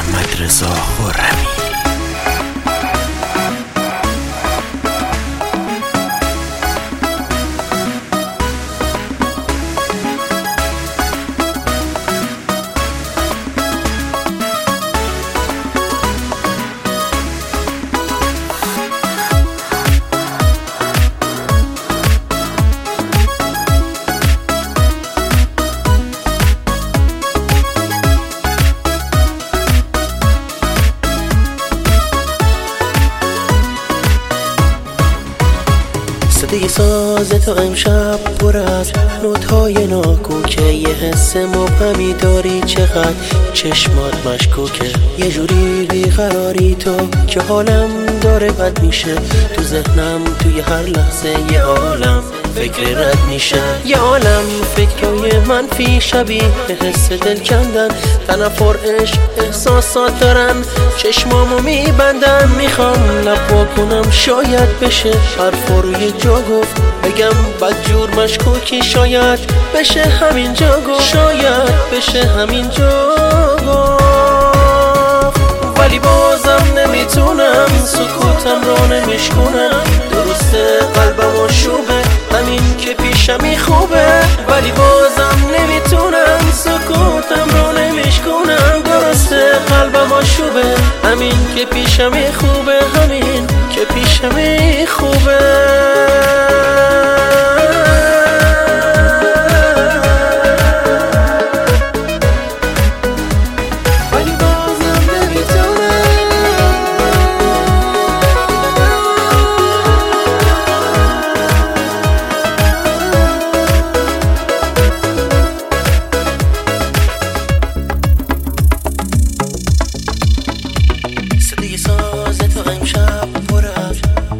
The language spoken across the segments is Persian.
محمد رضا خرمی. صدای ساز تو امشب پر از نوت‌های ناکوکه، یه حس مبهمی داری چقدر چشمات مشکوکه، یه جوری بیقراری تو که حالم داره بد میشه، تو ذهنم توی هر لحظه یه عالم فکر رد میشه، یه عالم فکرای منفی شبیه حس دل کندن، تنفر عشق احساسات دارن چشمامو میبندن، میخوام لب کنم شاید بشه حرف روی جا گفت، بگم بدجور مشکوکی شاید بشه همینجا گفت، شاید بشه همینجا گفت، ولی بازم نمیتونم سکوتم رو نمیشکنم، درسته قلبم آشوبه همین که پیشمی خوبه، ولی بازم نمیتونم سکوتم رو نمیشکنم، درسته قلبم آشوبه همین که پیشمی خوبه، همین که پیشمی خوبه. ساز تو امشب پر از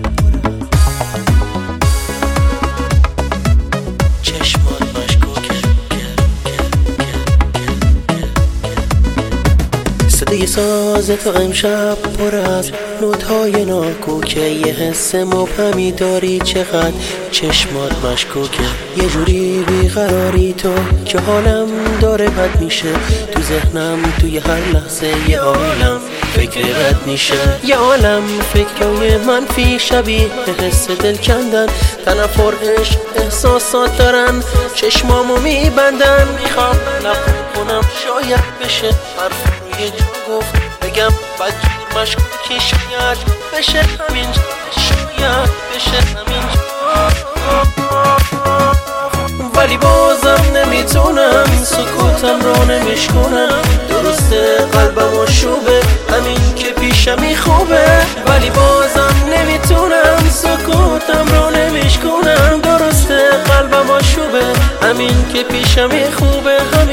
چشمات مشکوکه، صدای ساز تو امشب پر از نوت‌های ناکوکه، یه حس مبهمی داری چقدر چشمات مشکوکه، یه جوری بیقراری تو که حالم داره بد میشه، تو ذهنم توی هر لحظه یه عالم فکر رد میشه، یه عالم فکرای منفی شبیه حس دل کندن، تنفر عشق احساسات دارن چشمامو میبندن، میخوام لب کنم شاید بشه حرف روی جا گفت، بگم بدجور مشکوکی شاید بشه همینجا، شاید بشه همینجا، ولی بازم نمیتونم سکوتم رو نمیشکنم، درسته قلبم آشوبه همین که پیشمی خوبه، ولی بازم نمیتونم سکوتم رو نمیشکنم، درسته قلبم آشوبه همین که پیشمی خوبه.